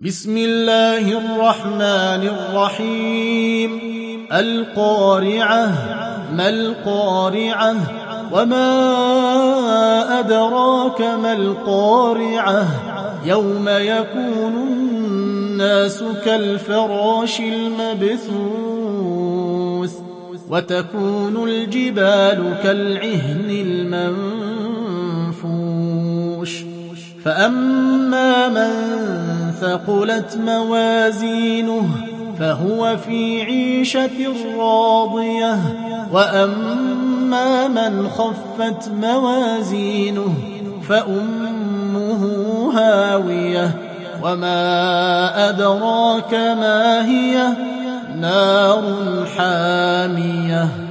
بسم الله الرحمن الرحيم القارعة ما القارعة وما أدراك ما القارعة يوم يكون الناس كالفراش المبثوث وتكون الجبال كالعهن المنفوش فأما من ثقلت موازينه فهو في عيشة راضية وأما من خفت موازينه فأمه هاوية وما أدراك ما هي نار حامية